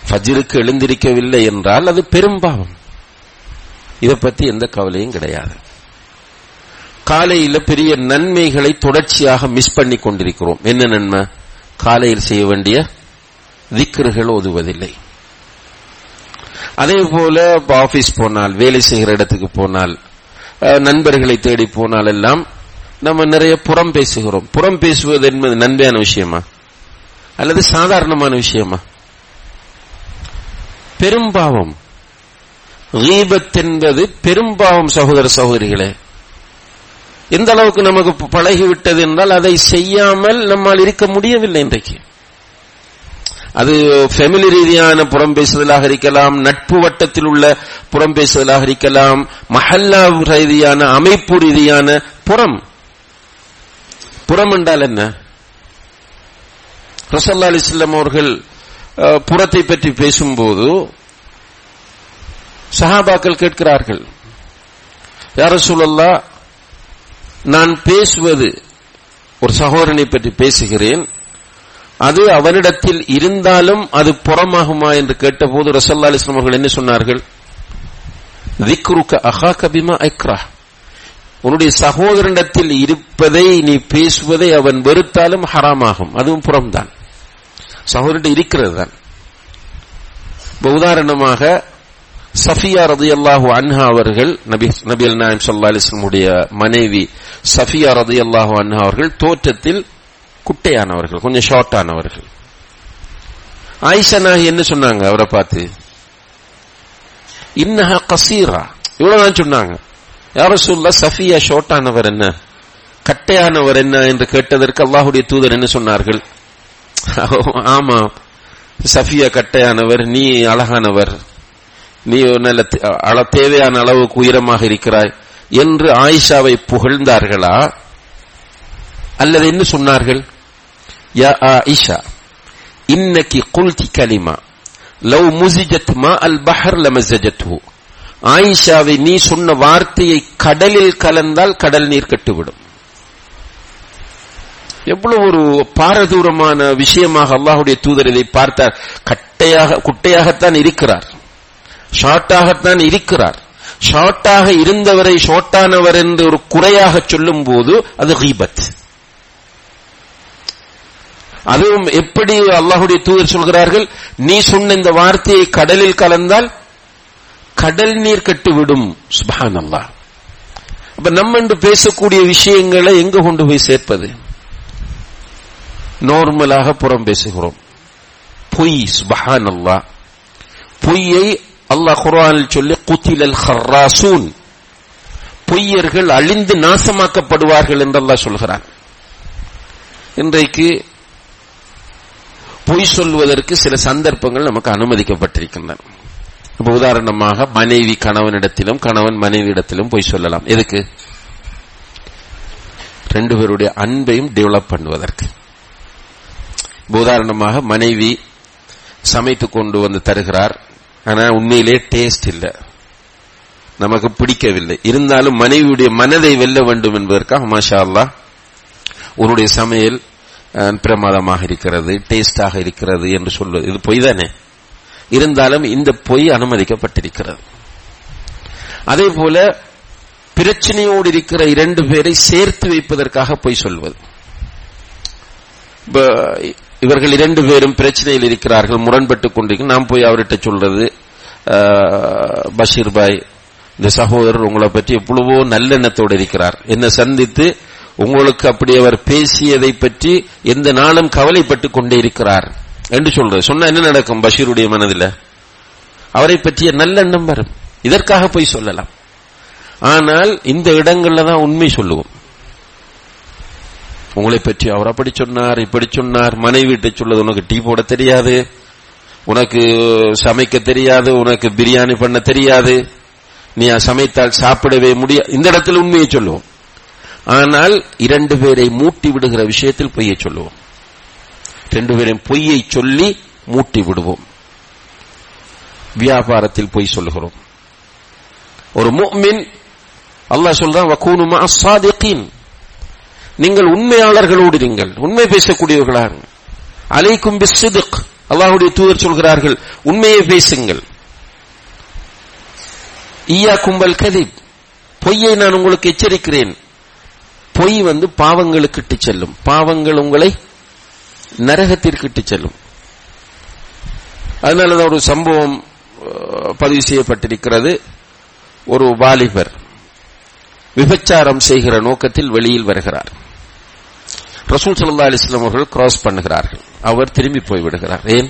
ஃபஜ்ருக்கு எழுந்திருக்கவில்லை என்றால் அது பெரும்பாவம். இதை பத்தி எந்த கவலையும் கிடையாது. காலையில பெரிய நன்மைகளை தொடர்ச்சியாக மிஸ் பண்ணி கொண்டிருக்கிறோம். என்ன நன்மை? காலையில் செய்ய வேண்டிய திக்ருகள் ஓதுவதில்லை. அதே போல ஆபீஸ் போனால், வேலை செய்கிற இடத்துக்கு போனால், நண்பர்களை தேடி போனால் எல்லாம் நம்ம நிறைய புறம் பேசுகிறோம். புறம் பேசுவது என்பது நன்மையான விஷயமா அல்லது சாதாரணமான விஷயமா? பெரும்பாவம். கீபத் என்பது பெரும்பாவம் சகோதர சகோதரிகளே. எந்த அளவுக்கு நமக்கு பழகிவிட்டது என்றால் அதை செய்யாமல் நம்மால் இருக்க முடியவில்லை இன்றைக்கு. அது ஃபேமிலி ரீதியான புறம் பேசுதலாக இருக்கலாம், நட்பு வட்டத்தில் உள்ள புறம் பேசுதலாக இருக்கலாம், மஹல்லா ரீதியான அமைப்பு ரீதியான புறம். புறம் என்றால் என்ன? ரசூலுல்லாஹி அலைஹி வஸல்லம் அவர்கள் புறத்தை பற்றி பேசும்போது சஹாபாக்கள் கேட்கிறார்கள், யா ரசூலல்லாஹ், நான் பேசுவது ஒரு சகோதரனை பற்றி பேசுகிறேன், அது அவனிடத்தில் இருந்தாலும் அது புறமாகுமா என்று கேட்டபோது ரசூலுல்லாஹி அலைஹி வஸல்லம் அவர்கள் என்ன சொன்னார்கள்? ذِكْرُكَ أَخَاكَ بِمَا يَكْرَهُ. உன்னுடைய சகோதரனிடத்தில் இருப்பதை நீ பேசுவதை அவன் வெறுத்தாலும் ஹராமாகும், அதுவும் புறம்தான், சகோதரன் இருக்கிறது தான். உதாரணமாக சஃபியா ரலியல்லாஹு அன்ஹா அவர்கள், நபிகள் நாயகம் ஸல்லல்லாஹு அலைஹி வஸல்லம் உடைய மனைவி சஃபியா ரலியல்லாஹு அன்ஹா அவர்கள் தோற்றத்தில் குட்டையானவர்கள், கொஞ்சம் ஷார்ட்டானவர்கள். ஆயிஷா நாயகி என்ன சொன்னாங்க அவரை பார்த்து? இன்னஹா கஸீரா, இவ்வளவுதான் சொன்னாங்க. யா ரசூலுல்லாஹ், சஃபியா ஷார்ட்டானவர் என்ன, கட்டையானவர் என்ன என்று கேட்டதற்கு அல்லாஹ்வுடைய தூதர் என்ன சொன்னார்கள்? ஆமா, சஃபியா கட்டையானவர், நீ அழகானவர், நீ நல்ல தேவையான அளவுக்கு உயரமாக இருக்கிறாய் என்று ஆயிஷாவை புகழ்ந்தார்களா? அல்லது என்ன சொன்னார்கள்? யா ஆயிஷா, இன்னகி குல்தி கலிமா லவ் முஸிஜத் மா அல் பஹர் லமஸஜத்ஹு. ஆயிஷாவை, நீ சொன்ன வார்த்தையை கடலில் கலந்தால் கடல் நீர் கட்டுவிடும். எவ்வளவு ஒரு பாரதூரமான விஷயமாக அல்லாஹ்வுடைய தூதர் இதை பார்த்தார். குட்டையாகத்தான் இருக்கிறார், ஷார்ட்டாகத்தான் இருக்கிறார். ஷார்ட்டாக இருந்தவரை ஷார்ட்டானவர் என்று ஒரு குறையாக சொல்லும் போது அது கீபத். அதுவும் எப்படி அல்லாஹ்வுடைய தூதர் சொல்கிறார்கள், நீ சொன்ன இந்த வார்த்தையை கடலில் கலந்தால் கடல் நீர் கட்டுவிடும். சுப்ஹானல்லாஹ். அப்ப நம்ம என்று பேசக்கூடிய விஷயங்களை எங்க கொண்டு போய் சேர்ப்பது? நார்மலாக புறம் பேசுகிறோம். பொய், சுப்ஹானல்லாஹ். பொய்யை அல்லாஹ் குர்ஆனில் சொல்லி குத்திலல் ஹர்ராசூன், பொய்யர்கள் அழிந்து நாசமாக்கப்படுவார்கள் என்று அல்லாஹ் சொல்கிறான். இன்றைக்கு பொய் சொல்வதற்கு சில சந்தர்ப்பங்கள் நமக்கு அனுமதிக்கப்பட்டிருக்கின்றன. இப்ப உதாரணமாக மனைவி கணவனிடத்திலும் கணவன் மனைவியிடத்திலும் பொய் சொல்லலாம். எதுக்கு? ரெண்டு பேருடைய அன்பையும் டெவலப் பண்ணுவதற்கு. உதாரணமாக மனைவி சமைத்து கொண்டு வந்து தருகிறார், ஆனா உண்மையிலே டேஸ்ட் இல்லை, நமக்கு பிடிக்கவில்லை, இருந்தாலும் மனைவியுடைய மனதை வெல்ல வேண்டும் என்பதற்காக மாஷா அல்லாஹ் உன்னுடைய சமையல் பிரமாதமாக இருக்கிறது, டேஸ்டாக இருக்கிறது என்று சொல்வது, இது பொய் தானே? இருந்தாலும் இந்த பொய் அனுமதிக்கப்பட்டிருக்கிறது. அதே போல பிரச்சனையோடு இருக்கிற இரண்டு பேரை சேர்த்து வைப்பதற்காக பொய் சொல்வது. இவர்கள் இரண்டு பேரும் பிரச்சனையில் இருக்கிறார்கள், முரண்பட்டுக் கொண்டிருக்க, நாம் போய் அவர்கிட்ட சொல்றது, பஷீர் பாய், இந்த சகோதரர் உங்களை பற்றி எவ்வளவோ நல்லெண்ணத்தோடு இருக்கிறார், என்னை சந்தித்து உங்களுக்கு அப்படி அவர் பேசியதை பற்றி எந்த நாளும் கவலைப்பட்டுக் கொண்டே இருக்கிறார் என்று சொல்றது. சொன்னா என்ன நடக்கும்? பஷீருடைய மனதில் அவரை பற்றிய நல்லெண்ணம் வரும். இதற்காக போய் சொல்லலாம். ஆனால் இந்த இடங்கள்ல தான் உண்மை சொல்லுவோம். உங்களை பற்றி அவர் அப்படி சொன்னார், இப்படி சொன்னார். மனைவிட்ட சொல்றது, உனக்கு டீ போட தெரியாது, உனக்கு சமைக்க தெரியாது, உனக்கு பிரியாணி பண்ண தெரியாது, நீ சமைத்தால் சாப்பிடவே முடியாது. இந்த இடத்துல உண்மையை சொல்லுவோம். ஆனால் இரண்டு பேரை மூட்டி விடுகிற விஷயத்தில் பொய்யை சொல்லுவோம். ரெண்டு பேரையும் பொய்யை சொல்லி மூட்டி விடுவோம். வியாபாரத்தில் பொய் சொல்லுகிறோம். ஒரு முஃமின், அல்லாஹ் சொல்றான், வகூனு மஅஸ் ஸாதிகீன், நீங்கள் உண்மையாளர்களோடு இருங்கள், உண்மை பேசக்கூடியவர்களாக. அலைக்கும் பிஸ்ஸித்க், அல்லாஹ்வுடைய தூதர் சொல்கிறார்கள், உண்மையை பேசுங்கள். ஈயாக்கும் வல் கதிப், பொய்யை நான் உங்களுக்கு எச்சரிக்கிறேன். பொய் பாவங்களுக்கு இட்டு செல்லும். பாவங்கள் உங்களை நரகத்திற்கு இட்டு செல்லும். அதனாலதான் ஒரு சம்பவம் பதிவு செய்யப்பட்டிருக்கிறது. ஒரு வாலிபர் விபச்சாரம் செய்கிற நோக்கத்தில் வெளியில் வருகிறார். ரசூல் ஸல்லல்லாஹு அலைஹி வஸல்லம் அவர்கள் கிராஸ் பண்ணுகிறார்கள். அவர் திரும்பி போய்விடுகிறார். ஏன்?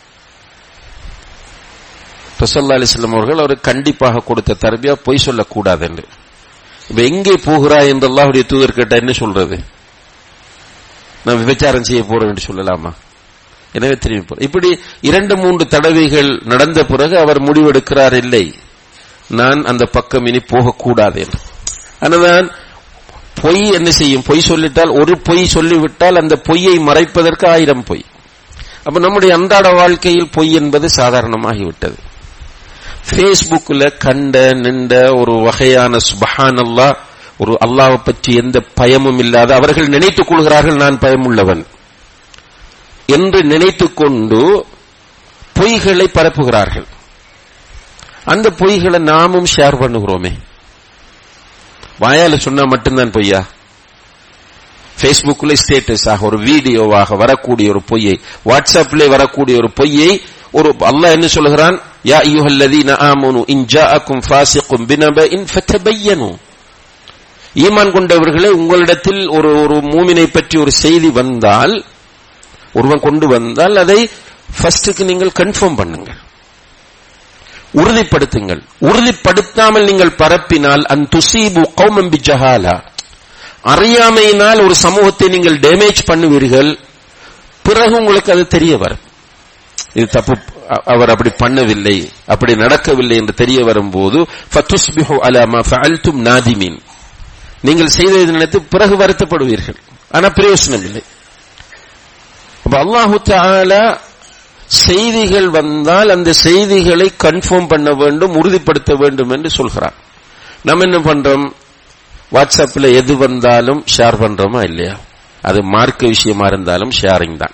ரசூல் ஸல்லல்லாஹு அலைஹி வஸல்லம் அவர்கள் அவருக்கு கண்டிப்பாக கொடுத்த தர்பியா பொய் சொல்லக்கூடாது என்று. இப்ப எங்கே போகிறாய் என்று அல்லாஹ்வுடைய தூதர் கேட்டா என்ன சொல்றது? நான் விபச்சாரம் செய்ய போறேன் என்று சொல்லலாமா? எனவே திரும்பி போற. இப்படி 2-3 தடவைகள் நடந்த பிறகு அவர் முடிவெடுக்கிறார், இல்லை, நான் அந்த பக்கம் இனி போகக்கூடாது என்று. ஆனால் பொய் என்ன செய்யும்? பொய் சொல்லிட்டால், ஒரு பொய் சொல்லிவிட்டால் அந்த பொய்யை மறைப்பதற்கு 1000 பொய். அப்ப நம்முடைய அன்றாட வாழ்க்கையில் பொய் என்பது சாதாரணமாகிவிட்டது. பேஸ்புக்ல கண்ட நின்ற ஒரு வகையான சுப்ஹானல்லாஹ், ஒரு அல்லாஹ்வை பற்றி எந்த பயமும் இல்லாத அவர்கள் நினைத்துக் கொள்கிறார்கள் நான் பயமுள்ளவன் என்று நினைத்துக் கொண்டு பொய்களை பரப்புகிறார்கள். அந்த பொய்களை நாமும் ஷேர் பண்ணுகிறோமே. வாயால சொன்னா மட்டும்தான் பொய்யா? பேஸ்புக்ல ஸ்டேட்டஸாக ஒரு வீடியோவாக வரக்கூடிய ஒரு பொய்யை, வாட்ஸ்அப்ல வரக்கூடிய ஒரு பொய்யை ஒரு அல்லாஹ் என்ன சொல்கிறான்? யா அய்யுஹல்லதீன ஆமனு இன் ஜாஅக்கும் ஃபாஸிகுன் பினபஇன் ஃபதபையனு, ஈமான் கொண்டவர்களே, உங்களிடத்தில் ஒரு மூமினை பற்றி ஒரு செய்தி வந்தால், ஒருவன் கொண்டு வந்தால் அதை ஃபர்ஸ்டுக்கு நீங்கள் கன்ஃபார்ம் பண்ணுங்கள், உறுதிப்படுத்துங்கள். உறுதிப்படுத்தாமல் நீங்கள் பரப்பினால் அன் துஸீபு கௌமன் பிஜஹாலா, அறியாமையினால் ஒரு சமூகத்தை நீங்கள் டேமேஜ் பண்ணுவீர்கள். பிறகு உங்களுக்கு அது தெரிய வரும், இது தப்பு, அவர் அப்படி பண்ணவில்லை, அப்படி நடக்கவில்லை என்று தெரிய வரும்போது ஃபதுஸ்பிஹு அலா மா ஃபஅல்தும் நாதிமீன், நீங்கள் செய்ததை நினைத்து பிறகு வருத்தப்படுவீர்கள். ஆனா பிரயோஜனம் இல்லை. அப்ப அல்லாஹு தஆலா செய்திகள் வந்தால் அந்த செய்திகளை கன்ஃபார்ம் பண்ண வேண்டும், உறுதிப்படுத்த வேண்டும் என்று சொல்கிறார். நம்ம என்ன பண்றோம்? வாட்ஸ்அப்ல எது வந்தாலும் ஷேர் பண்றோமா இல்லையா? அது மார்க்க விஷயமா இருந்தாலும் ஷேரிங் தான்.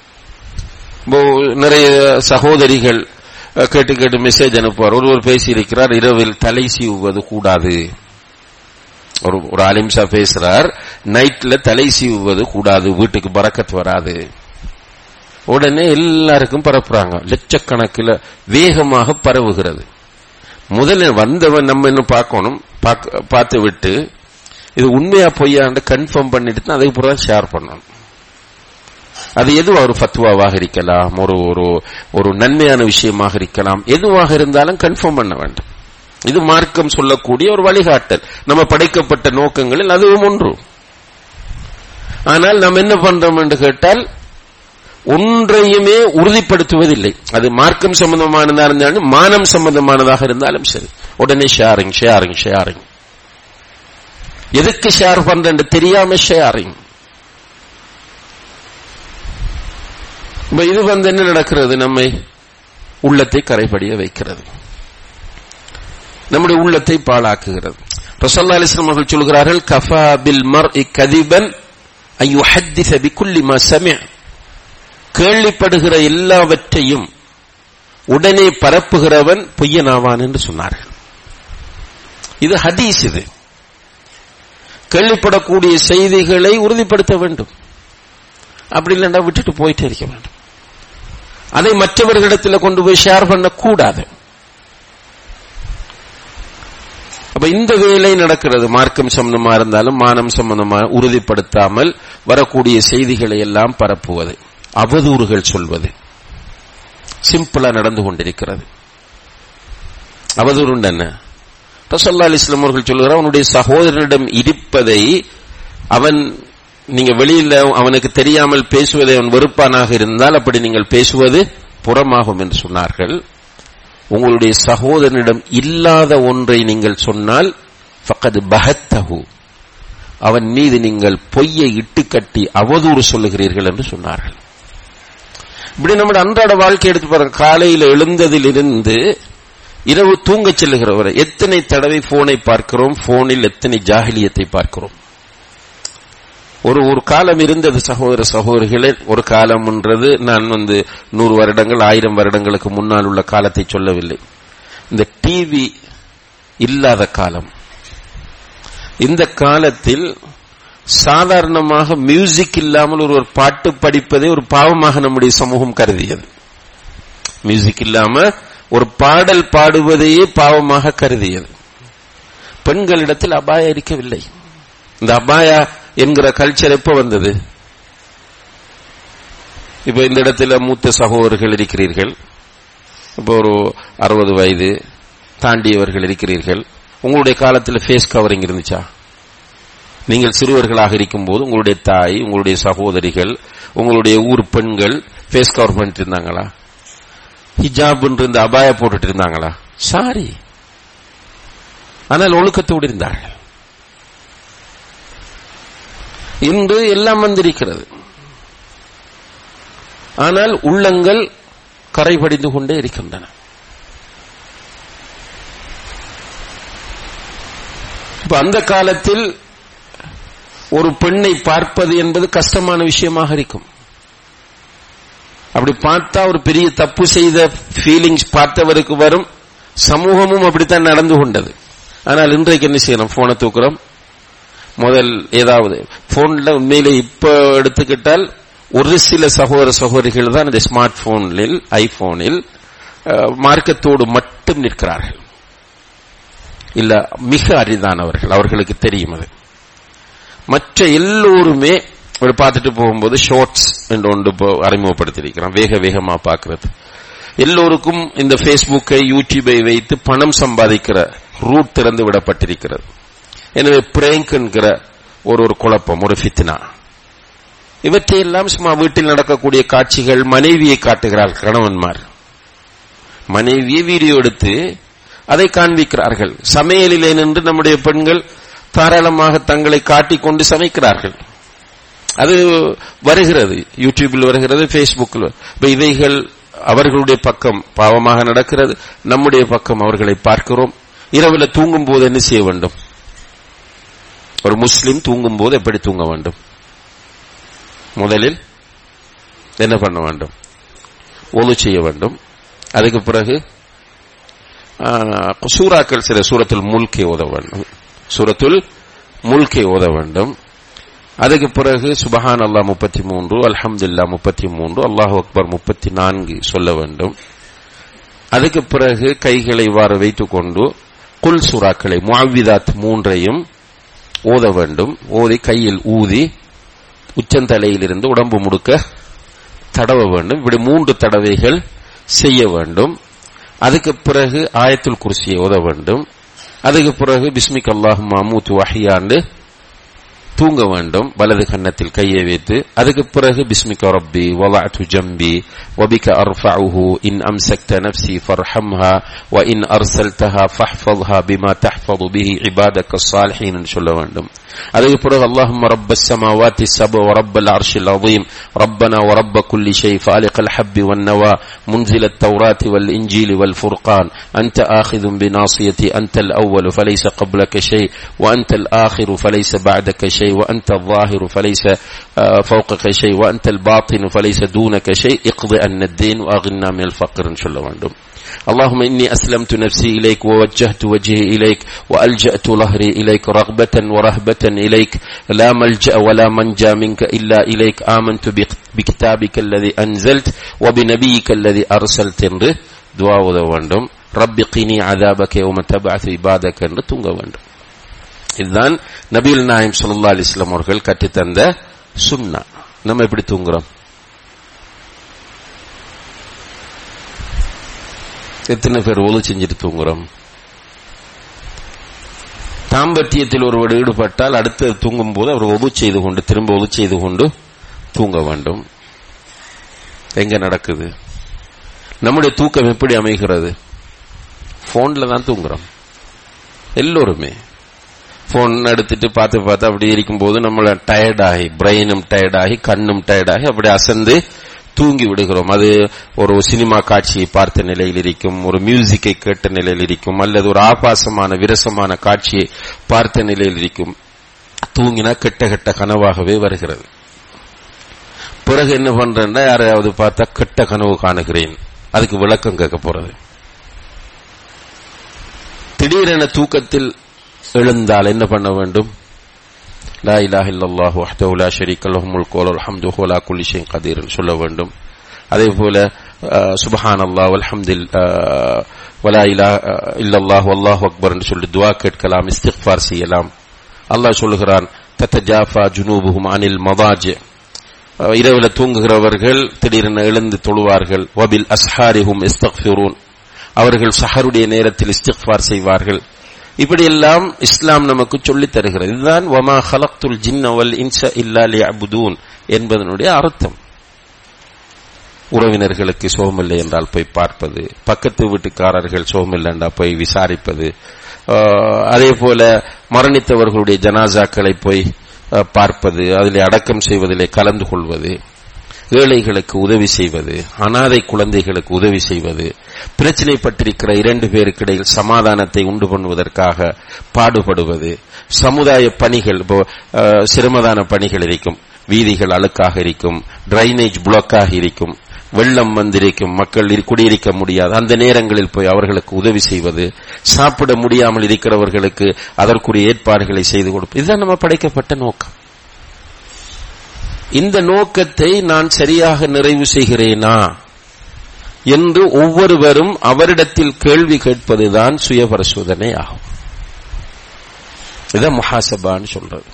நிறைய சகோதரிகள் கேட்டு மெசேஜ் அனுப்புவார். ஒருவர் பேசியிருக்கிறார், இரவில் தலை சீவுவது கூடாது. ஒரு ஆலிம்சா பேசுறார், நைட்ல தலை சீவுவது கூடாது, வீட்டுக்கு பரக்கத் வராது. உடனே எல்லாருக்கும் பரப்புறாங்க, லட்சக்கணக்கில் வேகமாக பரவுகிறது. முதல்ல வந்தவன் நம்ம என்ன பார்க்கணும், பார்த்து விட்டு இது உண்மையா பொய்யான்னு கன்ஃபார்ம் பண்ணிட்டு அதுக்கு பிறகு ஷேர் பண்ணணும். அது எதுவாக ஒரு ஃபத்வாவாக இருக்கலாம், ஒரு நன்மையான விஷயமாக இருக்கலாம், எதுவாக இருந்தாலும் கன்ஃபார்ம் பண்ண வேண்டும். இது மார்க்கம் சொல்லக்கூடிய ஒரு வழிகாட்டல். நம்ம படைக்கப்பட்ட நோக்கங்களில் அதுவும் ஒன்று. ஆனால் நாம் என்ன பண்றோம் என்று கேட்டால், ஒன்றையுமே உறுதிப்படுத்துவதில்லை. அது மார்க்கம் சம்பந்தமானதாக இருந்தாலும் மானம் சம்பந்தமானதாக இருந்தாலும் சரி, உடனே ஷேரிங் ஷேரிங் ஷேரிங். எதுக்கு ஷேர் பண்றேன்னு தெரியாம ஷேரிங். இது என்ன நடக்கிறது? நம்மை உள்ளத்தை கரைபடிய வைக்கிறது, நம்முடைய உள்ளத்தை பாழாக்குகிறது. ரசூலுல்லாஹி அலைஹி வஸல்லம் அவர்கள் சொல்கிறார்கள், கஃபா பில் மர்இ கதிபன் அன் யுஹத்திஸ பிகுல்லி மா சமிஅ, கேள்விப்படுகிற எல்லாவற்றையும் உடனே பரப்புகிறவன் பொய்யனாவான் என்று சொன்னார்கள். இது ஹதீஸ். இது கேள்விப்படக்கூடிய செய்திகளை உறுதிப்படுத்த வேண்டும். அப்படி இல்லைன்னா விட்டுட்டு போயிட்டே இருக்க வேண்டும். அதை மற்றவர்களிடத்தில் கொண்டு போய் ஷேர் பண்ணக்கூடாது. அப்ப இந்த வேலை நடக்கிறது. மார்க்கம் சம்பந்தமா இருந்தாலும் மானம் சம்பந்தமா உறுதிப்படுத்தாமல் வரக்கூடிய செய்திகளை எல்லாம் பரப்புவது, அவதூறுகள் சொல்வது சிம்பிளா நடந்து கொண்டிருக்கிறது. அவதூறு என்ன? ரசூலுல்லாஹி அலைஹி வஸல்லம் அவர்கள் சொல்கிறார், அவனுடைய சகோதரனிடம் இருப்பதை அவன், நீங்க வெளியில அவனுக்கு தெரியாமல் பேசுவதை அவன் வெறுப்பானாக இருந்தால் அப்படி நீங்கள் பேசுவது புறமாகும் என்று சொன்னார்கள். உங்களுடைய சகோதரனிடம் இல்லாத ஒன்றை நீங்கள் சொன்னால் ஃபக்கத் பஹத்தஹு, அவன் மீது நீங்கள் பொய்யை இட்டு கட்டி அவதூறு சொல்லுகிறீர்கள் என்று சொன்னார்கள். இப்படி நம்முடைய அன்றாட வாழ்க்கை எடுத்து பாருங்க. காலையில் எழுந்ததிலிருந்து இரவு தூங்க செல்லுகிற வரை எத்தனை தடவை போனை பார்க்கிறோம், போனில் எத்தனை ஜாஹிலியத்தை பார்க்கிறோம். ஒரு காலம் இருந்தது சகோதர சகோதரிகளே. ஒரு காலம்ன்றது நான் 100 வருடங்கள் 1000 வருடங்களுக்கு முன்னால் உள்ள காலத்தை சொல்லவில்லை. இந்த டிவி இல்லாத காலம். இந்த காலத்தில் சாதாரணமாக மியூசிக் இல்லாமல் ஒரு பாட்டு படிப்பதே ஒரு பாவமாக நம்முடைய சமூகம் கருதியது. மியூசிக் இல்லாம ஒரு பாடல் பாடுவதையே பாவமாக கருதியது. பெண்களிடத்தில் அபாயா இருக்கவில்லை. இந்த அபாயா என்கிற கல்ச்சர் எப்ப வந்தது? இப்ப இந்த இடத்துல மூத்த சகோதரர்கள் இருக்கிறீர்கள், இப்போ ஒரு 60 வயது தாண்டியவர்கள் இருக்கிறீர்கள். உங்களுடைய காலத்தில் ஃபேஸ் கவரிங் இருந்துச்சா? நீங்கள் சிறுவர்களாக இருக்கும் போது உங்களுடைய தாய், உங்களுடைய சகோதரிகள், உங்களுடைய ஊர் பெண்கள் ஃபேஸ் கவர் பண்ணிட்டு இருந்தாங்களா? ஹிஜாப் இந்த அபாயா போட்டுட்டு இருந்தாங்களா? சாரி. ஆனால் ஒழுக்கத்தோடு இருந்தார்கள். இன்று எல்லாம் வந்திருக்கிறது. ஆனால் உள்ளங்கள் கரைபடிந்து கொண்டே இருக்கின்றன. இப்ப அந்த காலத்தில் ஒரு பெண்ணை பார்ப்பது என்பது கஷ்டமான விஷயமாக இருக்கும். அப்படி பார்த்தா ஒரு பெரிய தப்பு செய்த ஃபீலிங்ஸ் பார்த்தவருக்கு வரும். சமூகமும் அப்படித்தான் நடந்து கொண்டது. ஆனால் இன்றைக்கு என்ன செய்யணும்? போனை தூக்குறோம். முதல் ஏதாவது போன்ல உண்மையிலே இப்ப எடுத்துக்கிட்டால் ஒரு சில சகோதர சகோதரிகள் தான் இந்த ஸ்மார்ட் போனில், ஐபோனில் மார்க்கத்தோடு மட்டும் நிற்கிறார்கள். இல்ல மிக அரிதானவர்கள், அவர்களுக்கு தெரியும் அது. மற்ற எல்லோருமே பார்த்துட்டு போகும்போது ஷார்ட்ஸ் என்று ஒன்று அறிமுகப்படுத்தியிருக்கிறான். வேகமா பார்க்கிறது. எல்லோருக்கும் இந்த பேஸ்புக்கை, யூடியூபை வைத்து பணம் சம்பாதிக்கிற ரூட் திறந்து விடப்பட்டிருக்கிறது. எனவே பிரேங்க் என்கிற ஒரு குழப்பம், ஒரு ஃபித்னா, இவற்றையெல்லாம் சும்மா வீட்டில் நடக்கக்கூடிய காட்சிகள். மனைவியை காட்டுகிறார் கணவன்மார். மனைவியை வீடியோ எடுத்து அதை காண்பிக்கிறார்கள். சமையலிலே நின்று நம்முடைய பெண்கள் தாராளமாக தங்களை காட்டிக்கொண்டு சமைக்கிறார்கள். அது வருகிறது, யூடியூபில் வருகிறது, பேஸ்புக்கில். இவைகள் அவர்களுடைய பக்கம் பாவமாக நடக்கிறது. நம்முடைய பக்கம் அவர்களை பார்க்கிறோம். இரவுல தூங்கும் போது என்ன செய்ய வேண்டும்? ஒரு முஸ்லிம் தூங்கும் போது எப்படி தூங்க வேண்டும்? முதலில் என்ன பண்ண வேண்டும்? ஒழு செய்ய வேண்டும். அதுக்கு பிறகு சூறாக்கள், சில சூரத்துல் முல்கை ஓத வேண்டும். சூரத்துல் முல்கை ஓத வேண்டும். அதுக்கு பிறகு சுபஹான் அல்லாஹ் 33, அல்ஹம்துலில்லாஹ் 33, அல்லாஹு அக்பர் 34 சொல்ல வேண்டும். அதுக்கு பிறகு கைகளை இவ்வாறு வைத்துக் கொண்டு குல் சூறாக்களை, முஅவ்விதாத் 3ஐயும் ஓத வேண்டும். ஓதி கையில் ஊதி உச்சந்தலையிலிருந்து உடம்பு முழுக்க தடவ வேண்டும். இப்படி 3 தடவைகள் செய்ய வேண்டும். அதுக்கு பிறகு ஆயத்துல் குர்சியை ஓத வேண்டும். அதுக்கு பிறகு பிஸ்மிக் அல்லாஹும்ம அமூத்து வஹ்யான்னு தூங்க வேண்டும், வலது கன்னத்தில் கையை வைத்து. அதுக்கு பிறகு பிஸ்மிக ரப்பி வலஅது ஜம்பி வபிக அர்ஃபஉஹு இன் அம்சக்த நஃப்ஸி ஃபர்ஹம்ஹா வ இன் அர்ஸல்தஹா ஃபஹ்ஃபظஹா பிமா தஹ்ஃபظு பிஹி இபாதக ஸாலிஹீன் சொல்ல வேண்டும். அதுக்கு பிறகு அல்லாஹும்ம ரப்பஸ் ஸமாவாத்தி ஸப வ ரப்பல் அர்ஷில் அஸீம் ரப்பனா வ ரப்ப குல்லி ஷை ஃபாலிகல் ஹப்பி வன் நவா முன்ஸிலத் தௌராத்தி வல் இன்ஜீலி வல் ஃபுர்கான் அன்த ஆகிதும் பிநாஸியதி அன்தல் அவ்வலு ஃபலைஸ قبلك شيء وأنت الآخر فليس بعدك شيء وأنت الظاهر فليس فوقك شيء وأنت الباطن فليس دونك شيء اقض عنا الدين وأغننا من الفقر சொல்ல வேண்டும். اللهم إني أسلمت نفسي إليك ووجهت وجهي إليك وألجأت ظهري إليك رغبة ورهبة إليك لا ملجأ ولا منجا منك إلا إليك آمنت بكتابك الذي أنزلت وبنبيك الذي أرسلت என்று துஆ ஓத வேண்டும். ரப்பி கினி அதாபக யௌம தபஅத் இபாதக என்று தூங்க வேண்டும். இதுதான் நபிகள் நாயகம் ஸல்லல்லாஹு அலைஹி வஸல்லம் அவர்கள் கற்றுத்தந்த சுன்னா. நம்ம எப்படி தூங்குறோம்? எத்தனை பேர் ஒழு செஞ்சுட்டு தூங்குறோம்? தாம்பத்தியத்தில் ஒருவர் ஈடுபட்டால் அடுத்து தூங்கும் போது அவர் ஒழு செய்து கொண்டு திரும்ப ஒழு செய்து கொண்டு தூங்க வேண்டும். எங்க நடக்குது? நம்முடைய தூக்கம் எப்படி அமைகிறது? போன்ல தான் தூங்குறோம். எல்லோருமே போன் எடுத்துட்டு பார்த்து அப்படி இருக்கும்போது நம்மள டயர்டாகி, பிரெயினும் டயர்டாகி, கண்ணும் டயர்டாகி அப்படி அசந்து தூங்கி விடுகிறோம். அது ஒரு சினிமா காட்சியை பார்த்த நிலையில் இருக்கும், ஒரு மியூசிக்கை கேட்ட நிலையில் இருக்கும், அல்லது ஒரு ஆபாசமான விரசமான காட்சியை பார்த்த நிலையில் இருக்கும். தூங்கினா கெட்ட கெட்ட கனவாகவே வருகிறது. பிறகு என்ன பண்றேன்னா யாரையாவது பார்த்தா கெட்ட கனவு காணுகிறேன், அதுக்கு விளக்கம் கேட்க போறது. திடீரென தூக்கத்தில் எழுந்தால் என்ன பண்ண வேண்டும்? லா இலாஹ இல்லல்லாஹு வஹ்தஹு லா ஷரீக லஹு முல்கு வ லஹுல் ஹம்து வ லா குல்லி ஷைஇன் கதீர் சொல்ல வேண்டும். அதே போல சுப்ஹானல்லாஹ் வல்ஹம்துலில்லாஹ் வலா இலாஹ இல்லல்லாஹு வல்லாஹு அக்பர் என்று சொல்லி துஆ கேட்கலாம், இஸ்திக்ஃபார் செய்யலாம். அல்லாஹ் சொல்லுகிறான், தத்தஜாஃபா ஜுனூபுஹும் அனில் மதாஜி, இரவுல தூங்குகிறவர்கள் திடீரென எழுந்து தொழுவார்கள். வபில் அஸ்ஹாரிஹும் இஸ்தக்ஃபிரூன், அவர்கள் சஹருடைய நேரத்தில் இஸ்திக்ஃபார் செய்வார்கள். இப்படியெல்லாம் இஸ்லாம் நமக்கு சொல்லித் தருகிறது. இதுதான் வமா ஹலக்துல் ஜின்ன வல் இன்ஸ இல்லா லியஅபுதூன் என்பதனுடைய அர்த்தம். உறவினர்களுக்கு சோகமில்லை என்றால் போய் பார்ப்பது, பக்கத்து வீட்டுக்காரர்கள் சோகமில்லை என்றால் போய் விசாரிப்பது, அதே போல மரணித்தவர்களுடைய ஜனாசாக்களை போய் பார்ப்பது, அதிலே அடக்கம் செய்வதிலே கலந்து கொள்வது, ஏழைகளுக்கு உதவி செய்வது, அனாதை குழந்தைகளுக்கு உதவி செய்வது, பிரச்சனை பட்டிருக்கிற இரண்டு பேருக்கு இடையில் சமாதானத்தை உண்டு பண்ணுவதற்காக பாடுபடுவது, சமுதாய பணிகள், சிரமதான பணிகள் இருக்கும், வீதிகள் அழுக்காக இருக்கும், டிரைனேஜ் பிளாக்காக இருக்கும், வெள்ளம் வந்திருக்கும், மக்கள் குடியிருக்க முடியாது, அந்த நேரங்களில் போய் அவர்களுக்கு உதவி செய்வது, சாப்பிட முடியாமல் இருக்கிறவர்களுக்கு அதற்குரிய ஏற்பாடுகளை செய்து கொடுப்பது. இதுதான் நம்ம படைக்கப்பட்ட நோக்கம். இந்த நோக்கத்தை நான் சரியாக நிறைவு செய்கிறேனா என்று ஒவ்வொருவரும் அவரிடத்தில் கேள்வி கேட்பதுதான் சுய பரிசோதனை ஆகும். இதான் முஹாசபான்னு சொல்றது.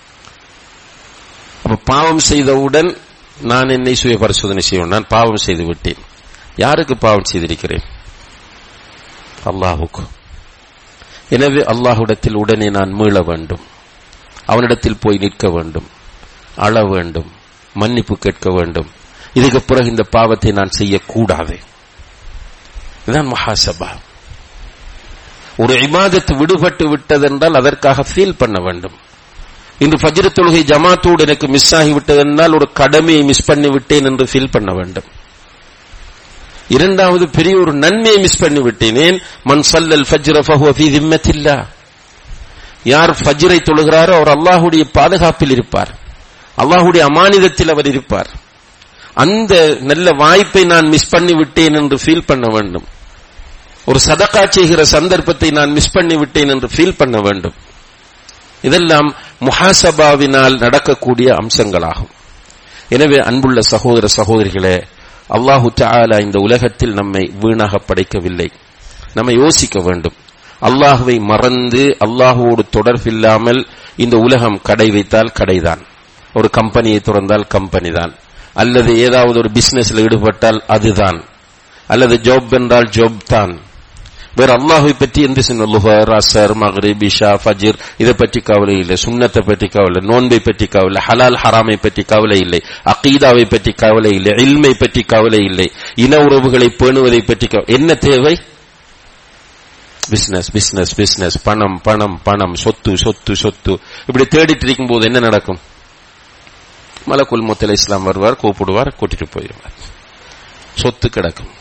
அப்ப பாவம் செய்தவுடன் நான் என்னை சுய பரிசோதனை செய்வேன். நான் பாவம் செய்து விட்டேன். யாருக்கு பாவம் செய்திருக்கிறேன்? அல்லாஹுக்கு. எனவே அல்லாஹ்விடத்தில் உடனே நான் மீள வேண்டும், அவனிடத்தில் போய் நிற்க வேண்டும், அழ வேண்டும், மன்னிப்பு கேட்க வேண்டும். இதுக்கு பிறகு இந்த பாவத்தை நான் செய்யக்கூடாது. இதுதான் முஹாசபா. ஒரு இபாதத் விடுபட்டு விட்டதென்றால் அதற்காக ஃபீல் பண்ண வேண்டும். இன்று ஃபஜ்ர் தொழுகை ஜமாத்தோடு எனக்கு மிஸ் ஆகிவிட்டதென்றால் ஒரு கடமையை மிஸ் பண்ணி விட்டேன் என்று ஃபீல் பண்ண வேண்டும். இரண்டாவது, பெரிய ஒரு நன்மையை மிஸ் பண்ணி விட்டேன். மன் ஸல்லல் ஃபஜ்ர ஃபஹுவ ஃபீ திம்மத்தில்லாஹ், யார் ஃபஜ்ரை தொழுகிறாரோ அவர் அல்லாஹ்வுடைய பாதுகாப்பில் இருப்பார், அல்லாஹ்வுடைய அமானிதத்தில் அவர் இருப்பார். அந்த நல்ல வாய்ப்பை நான் மிஸ் பண்ணி விட்டேன் என்று ஃபீல் பண்ண வேண்டும். ஒரு சதகா செய்கிற சந்தர்ப்பத்தை நான் மிஸ் பண்ணி விட்டேன் என்று ஃபீல் பண்ண வேண்டும். இதெல்லாம் முஹாசபாவினால் நடக்கக்கூடிய அம்சங்களாகும். எனவே அன்புள்ள சகோதர சகோதரிகளே, அல்லாஹு தஆலா இந்த உலகத்தில் நம்மை வீணாக படைக்கவில்லை. நம்மை யோசிக்க வேண்டும். அல்லாஹுவை மறந்து அல்லாஹுவோடு தொடர்பில்லாமல் இந்த உலகம் கடை வைத்தால் கடைதான், ஒரு கம்பெனியை திறந்தால் கம்பெனி தான், அல்லது ஏதாவது ஒரு பிசினஸ்ல ஈடுபட்டால் அதுதான், அல்லது ஜாப் என்றால் ஜாப் தான். வேற அல்லாஹை பற்றி எந்த லுஹர், அசர், மக்ரிப், இஷா, ஃபஜ்ர் இதை பற்றி கவலை இல்லை, சுன்னத்தை பற்றி கவலை, நோன்பை பற்றி கவலை, ஹலால் ஹராமை பற்றி கவலை இல்லை, அகீதாவை பற்றி கவலை இல்லை, இல்மை பற்றி கவலை இல்லை, இன உறவுகளை பேணுவதை பற்றி என்ன தேவை? பிசினஸ் பிசினஸ் பிசினஸ், பணம் பணம் பணம், சொத்து சொத்து சொத்து. இப்படி தேடிட்டு இருக்கும் போது என்ன நடக்கும்? மலக்குல் மௌத் அலைஹிஸ்ஸலாம் வருவார், கூப்பிடுவார், கூட்டிட்டு போயிடுவார், சொத்து கிடக்கும்.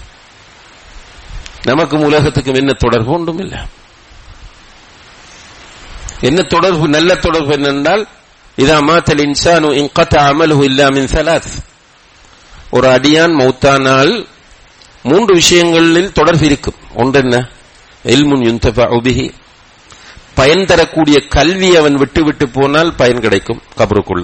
நமக்கும் உலகத்துக்கும் என்ன தொடர்பு? ஒன்றும் இல்லை. என்ன தொடர்பு? நல்ல தொடர்பு என்னென்றால், இதா மாத்தல் இன்சானு இன்கதஅ அமலுஹு இல்லா மின் ஸலாத், ஒரு அடியான் மௌத்தானால் 3 விஷயங்களில் தொடர்பு இருக்கும். ஒன்று என்ன? இல்முன் யுன்தஃபஉ பிஹி, பயன் தரக்கூடிய கல்வி அவன் விட்டு விட்டு போனால் பயன் கிடைக்கும் கபருக்குள்ள.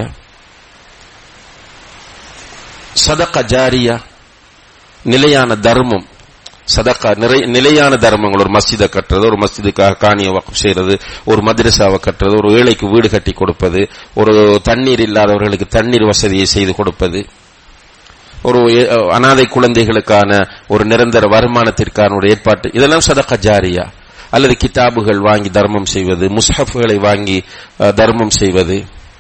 சதகா ஜாரியா, நிலையான தர்மம். சதகா நிலையான தர்மங்கள், ஒரு மஸ்ஜிதை கட்டுறது, ஒரு மஸ்ஜிதுக்காக காணியை வக்ஃப் செய்யறது, ஒரு மദ്രஸாவை கட்டுறது, ஒரு ஏழைக்கு வீடு கட்டி கொடுப்பது, ஒரு தண்ணீர் இல்லாதவர்களுக்கு தண்ணீர் வசதியை செய்து கொடுப்பது, ஒரு அனாதை குழந்தைகளுக்கான ஒரு நிரந்தர வருமானத்திற்கான ஒரு ஏற்பாட்டு, இதெல்லாம் சதகா ஜாரியா. அல்லது கிதாபுகள் வாங்கி தர்மம் செய்வது, முஸ்ஹஃப்களை வாங்கி தர்மம் செய்வது.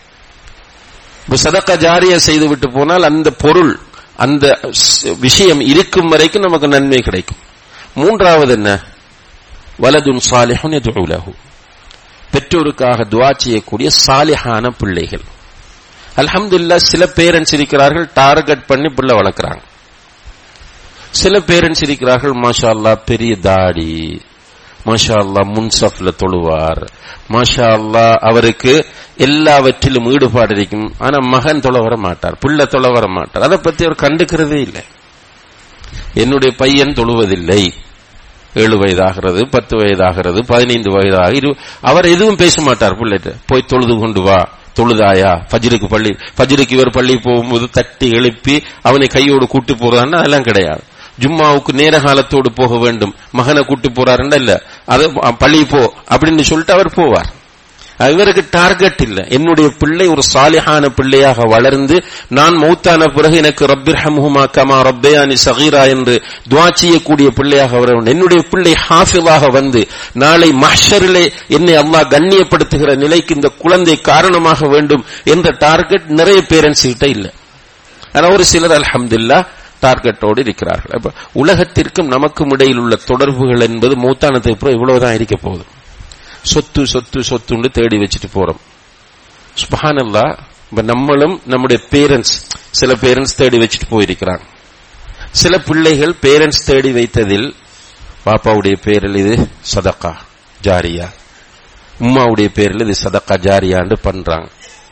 சதகா ஜாரியா செய்து விட்டு போனால் அந்த பொருள், அந்த விஷயம் இருக்கும் வரைக்கும் நமக்கு நன்மை கிடைக்கும். மூன்றாவது என்ன? வலதுன் சாலிஹுன் யதுஉ லஹு, பெற்றோருக்காக துஆ செய்யக்கூடிய சாலிஹான பிள்ளைகள். அல்ஹம்துலில்லாஹ், சில பேரண்ட்ஸ் இருக்கிறார்கள் டார்கெட் பண்ணி பிள்ளை வளர்க்குறாங்க. சில பேரண்ட்ஸ் இருக்கிறார்கள் மாஷா அல்லாஹ் பெரிய தாடி, மாஷா அல்லாஹ் முன்சஃப்ல தொழுவார், மாஷா அல்லாஹ் அவருக்கு எல்லாவற்றிலும் ஈடுபாடு இருக்கும். ஆனா மகன் தொழ வர மாட்டார், பிள்ளை தொழ வர மாட்டார். அதை பத்தி அவர் கண்டுக்கிறதே இல்லை. என்னுடைய பையன் தொழுவதில்லை, 7 வயதாகிறது, 10 வயதாகிறது, 15 வயதாக, அவர் எதுவும் பேச மாட்டார். பிள்ளைட்டு போய் தொழுது கொண்டு வா, தொழுதாயா, ஃபஜ்ருக்கு இவர் பள்ளி போகும்போது தட்டி எழுப்பி அவனை கையோடு கூட்டு போறான்னு அதெல்லாம் கிடையாது. ஜும்மாவுக்கு நேர காலத்தோடு போக வேண்டும், மகனை கூட்டு போறாருன்னா இல்ல, அது பள்ளி போ அப்படின்னு சொல்லிட்டு அவர் போவார். இவருக்கு டார்கெட் இல்ல. என்னுடைய பிள்ளை ஒரு சாலிஹான பிள்ளையாக வளர்ந்து நான் மௌத்தான பிறகு எனக்கு ரப்பிர்ஹம்ஹுமா கமா ரப்பயானி ஸகீரா என்று துஆ செய்யக்கூடிய பிள்ளையாக வர வேண்டும். என்னுடைய பிள்ளை ஹாஃபிஸாக வந்து நாளை மஹ்ஷரிலே என்னை அல்லாஹ் கண்ணியப்படுத்துகிற நிலைக்கு இந்த குழந்தை காரணமாக வேண்டும் என்ற டார்கெட் நிறைய பேரண்ட்ஸ் கிட்ட இல்ல. ஆனா ஒரு சிலர் அல்ஹம்துலில்லாஹ் டார்கெட்டோடு இருக்கிறார்கள். அப்ப உலகத்திற்கும் நமக்கும் இடையில் உள்ள தொடர்புகள் என்பது மௌத்தானத்துக்கு அப்புறம் இவ்வளவுதான் இருக்க போகுது. சொத்து சொத்து சொத்துன்னு தேடி வச்சுட்டு போறோம். சுப்ஹானல்லாஹ். இப்ப நம்மளும் நம்முடைய பேரண்ட்ஸ், சில பேரண்ட்ஸ் தேடி வச்சுட்டு போயிருக்கிறாங்க. சில பிள்ளைகள் பேரண்ட்ஸ் தேடி வைத்ததில் பாப்பாவுடைய பேரில் இது சதகா ஜாரியா, உம்மாவுடைய பேரில் இது சதகா ஜாரியான்னு பண்றாங்க.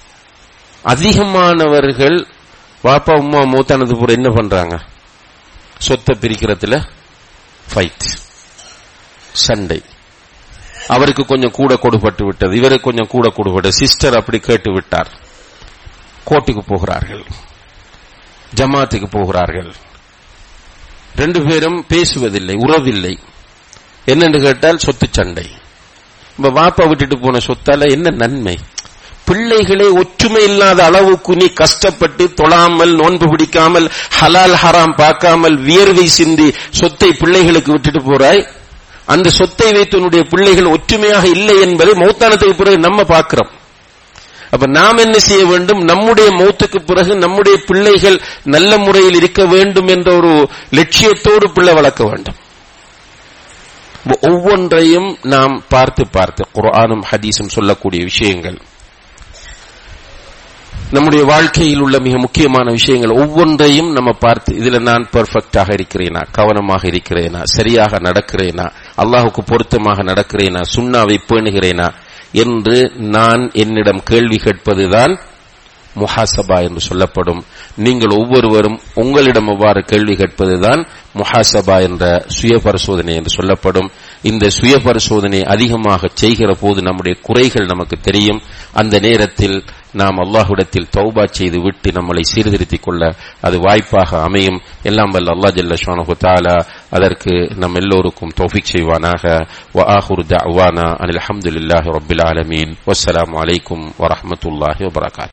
அதிகமானவர்கள் பாப்பா உம்மா மூத்தானது பூரா என்ன பண்றாங்க, சொத்தை பிரிக்கிறதுல ஃபைட், சண்டை. அவருக்கு கொஞ்சம் கூட கொடுபட்டு விட்டது, இவருக்கு கொஞ்சம் கூட கொடுபட்டது, சிஸ்டர் அப்படி கேட்டு விட்டார், கோர்ட்டுக்கு போகிறார்கள், ஜமாத்துக்கு போகிறார்கள். 2 பேரும் பேசுவதில்லை, உறவில்லை. என்னென்று கேட்டால் சொத்து சண்டை. இப்ப வாப்பா விட்டுட்டு போன சொத்தால என்ன நன்மை? பிள்ளைகளே ஒற்றுமை இல்லாத அளவுக்கு நீ கஷ்டப்பட்டு தொழாமல், நோன்பு பிடிக்காமல், ஹலால் ஹராம் பார்க்காமல், வியர்வை சிந்தி சொத்தை பிள்ளைகளுக்கு விட்டுட்டு போறாய். அந்த சொத்தை வைத்து உன்னுடைய பிள்ளைகள் ஒற்றுமையாக இல்லை என்பதை மௌத்தானத்துக்கு பிறகு நம்ம பார்க்கிறோம். அப்ப நாம் என்ன செய்ய வேண்டும்? நம்முடைய மௌத்துக்கு பிறகு நம்முடைய பிள்ளைகள் நல்ல முறையில் இருக்க வேண்டும் என்ற ஒரு லட்சியத்தோடு பிள்ளை வளர்க்க வேண்டும். ஒவ்வொன்றையும் நாம் பார்த்து பார்த்து குர்ஆனும் ஹதீஸும் சொல்லக்கூடிய விஷயங்கள், நம்முடைய வாழ்க்கையில் உள்ள மிக முக்கியமான விஷயங்கள் ஒவ்வொன்றையும் நம்ம பார்த்து, இதுல நான் பெர்ஃபெக்டாக இருக்கிறேனா, கவனமாக இருக்கிறேனா, சரியாக நடக்கிறேனா, அல்லாஹுக்கு பொருத்தமாக நடக்கிறேனா, சுன்னாவை பேணுகிறேனா என்று நான் என்னிடம் கேள்வி கேட்பதுதான் முஹாசபா என்று சொல்லப்படும். நீங்கள் ஒவ்வொருவரும் உங்களிடம் அவ்வாறு கேள்வி கேட்பதுதான் முஹாசபா என்ற சுய பரிசோதனை என்று சொல்லப்படும். இந்த சுய பரிசோதனை அதிகமாக செய்கிற போது நம்முடைய குறைகள் நமக்கு தெரியும். அந்த நேரத்தில் நாம் அல்லாஹ்விடத்தில் தௌபா செய்து விட்டு நம்மளை சீர்திருத்திக் கொள்ள அது வாய்ப்பாக அமையும். எல்லாம் வல்ல அல்லாஹ் ஜல்ல ஷானஹு தஆலா அதற்கு நம் எல்லோருக்கும் தௌஃபீக் செய்வானாக. வ ஆகிரு தஅவானா அனில் ஹம்துலில்லாஹி ரப்பில் ஆலமீன். வஸ்ஸலாமு அலைக்கும் வரஹ்மத்துல்லாஹி வபரகாத்துஹு.